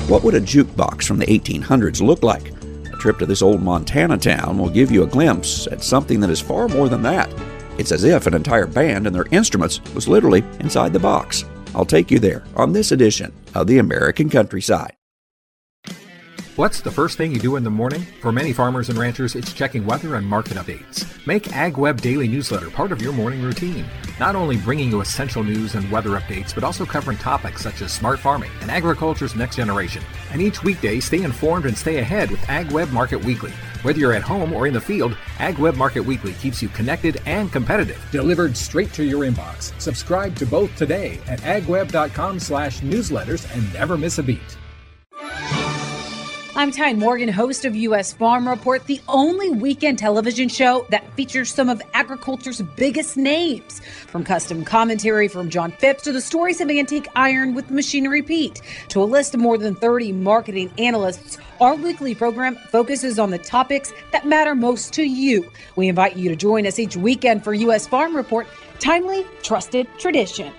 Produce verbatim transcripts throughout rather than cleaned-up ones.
What would a jukebox from the eighteen hundreds look like? A trip to this old Montana town will give you a glimpse at something that is far more than that. It's as if an entire band and their instruments was literally inside the box. I'll take you there on this edition of the American Countryside. What's the first thing you do in the morning? For many farmers and ranchers, it's checking weather and market updates. Make AgWeb Daily Newsletter part of your morning routine. Not only bringing you essential news and weather updates, but also covering topics such as smart farming and agriculture's next generation. And each weekday, stay informed and stay ahead with AgWeb Market Weekly. Whether you're at home or in the field, AgWeb Market Weekly keeps you connected and competitive. Delivered straight to your inbox. Subscribe to both today at agweb.com slash newsletters and never miss a beat. I'm Tyne Morgan, host of U S Farm Report, the only weekend television show that features some of agriculture's biggest names. From custom commentary from John Phipps to the stories of Antique Iron with Machinery Pete to a list of more than thirty marketing analysts, our weekly program focuses on the topics that matter most to you. We invite you to join us each weekend for U S Farm Report, timely, trusted tradition.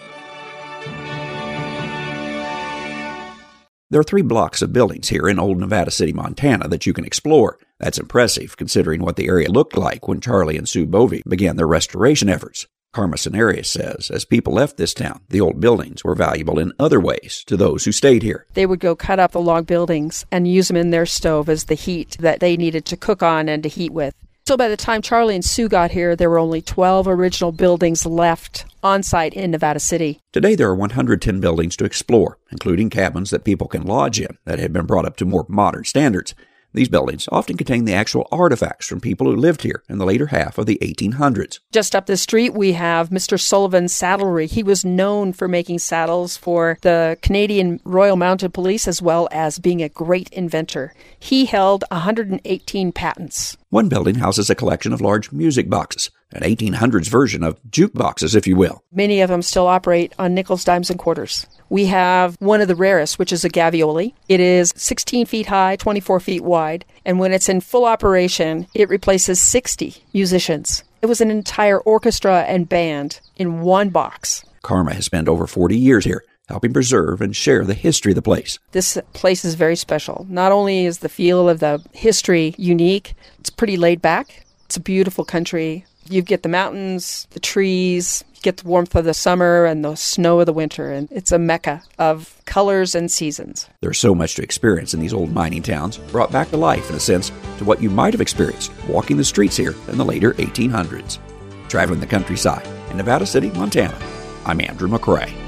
There are three blocks of buildings here in Old Nevada City, Montana that you can explore. That's impressive considering what the area looked like when Charlie and Sue Bovey began their restoration efforts. Karma Cenarius says as people left this town, the old buildings were valuable in other ways to those who stayed here. They would go cut up the log buildings and use them in their stove as the heat that they needed to cook on and to heat with. So by the time Charlie and Sue got here, there were only twelve original buildings left on site in Nevada City. Today there are one hundred ten buildings to explore, including cabins that people can lodge in that have been brought up to more modern standards. These buildings often contain the actual artifacts from people who lived here in the later half of the eighteen hundreds. Just up the street, we have Mister Sullivan's Saddlery. He was known for making saddles for the Canadian Royal Mounted Police as well as being a great inventor. He held one hundred eighteen patents. One building houses a collection of large music boxes, an eighteen hundreds version of jukeboxes, if you will. Many of them still operate on nickels, dimes, and quarters. We have one of the rarest, which is a Gavioli. It is sixteen feet high, twenty-four feet wide, and when it's in full operation, it replaces sixty musicians. It was an entire orchestra and band in one box. Karma has spent over forty years here, helping preserve and share the history of the place. This place is very special. Not only is the feel of the history unique, it's pretty laid back. It's a beautiful country. You get the mountains, the trees, you get the warmth of the summer and the snow of the winter, and it's a mecca of colors and seasons. There's so much to experience in these old mining towns, brought back to life, in a sense, to what you might have experienced walking the streets here in the later eighteen hundreds. Traveling the countryside in Nevada City, Montana, I'm Andrew McCrae.